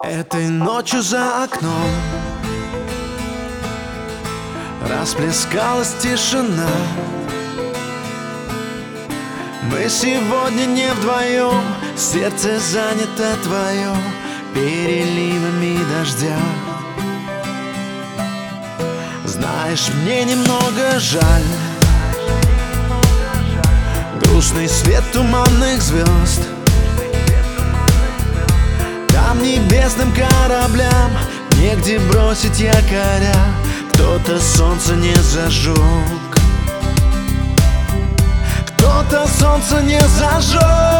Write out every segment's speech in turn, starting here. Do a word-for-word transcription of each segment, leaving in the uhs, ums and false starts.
Этой ночью за окном расплескалась тишина. Мы сегодня не вдвоем, сердце занято твое переливами дождя. Знаешь, мне немного жаль грустный свет туманных звезд. Там небесным кораблям негде бросить якоря, кто-то солнце не зажег, кто-то солнце не зажег.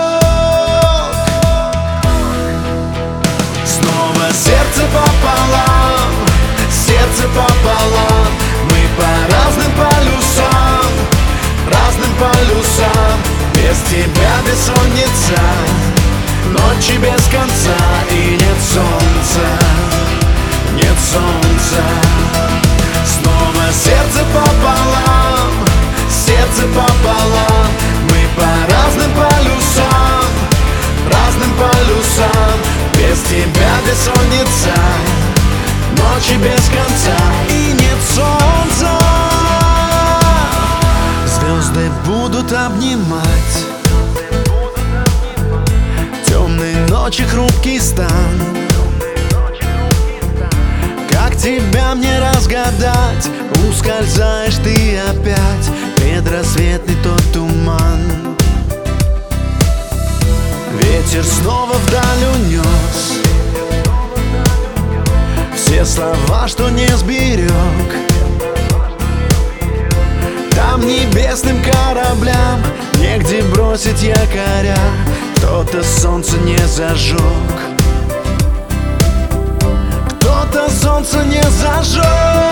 Снова сердце пополам, сердце пополам. Мы по разным полюсам, разным полюсам. Без тебя бессонница, ночи без конца. И нет солнца, нет солнца. Снова сердце пополам, сердце пополам. Мы по разным полюсам, разным полюсам. Без тебя бессонница, ночи без конца. И нет солнца. Звезды будут обнимать темные ночи, хрупкий стан. Как тебя мне разгадать? Ускользаешь ты опять, предрассветный тот туман. Ветер снова вдаль унес все слова, что не сберег. Там небесным кораблям негде бросить якоря, кто-то солнце не зажег, кто-то солнце не зажег.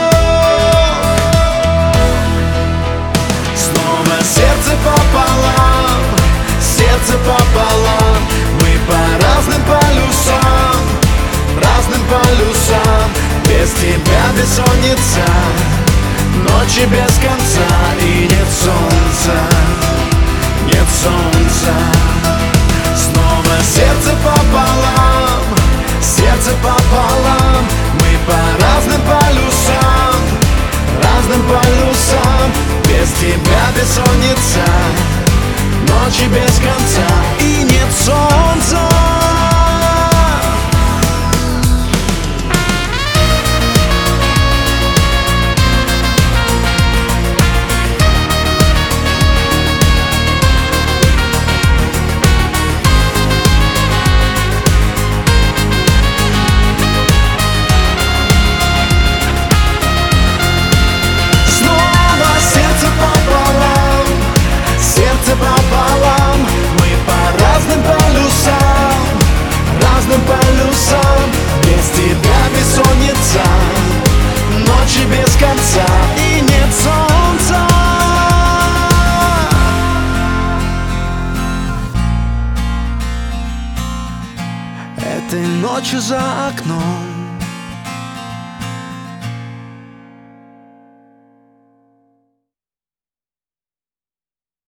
Снова сердце пополам, сердце пополам. Мы по разным полюсам, разным полюсам. Без тебя бессонница, ночи без конца. И нет солнца, нет солнца. Снова сердце пополам, сердце пополам. Мы по разным полюсам, разным полюсам. Без тебя бессонница, ночи без конца. И нет солнца. Пополам. Мы по разным полюсам, разным полюсам. Без тебя бессонница, ночи без конца. И нет солнца. Этой ночью за окном